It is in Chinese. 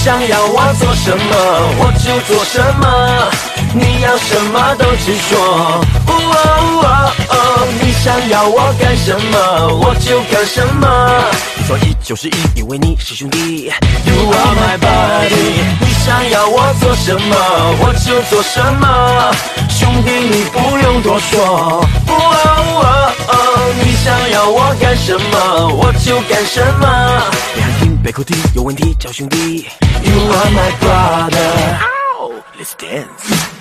想要我做什么，我就做什么。你要什么都直说。你想要我干什么，我就干什么。说一就是一，因为你是兄弟。You are my body。你想要我做什么，我就做什么。兄弟，你不用多说。你想要我干什么，我就干什么。北汉听北口听，有问题找兄弟。You are my brother。Let's dance。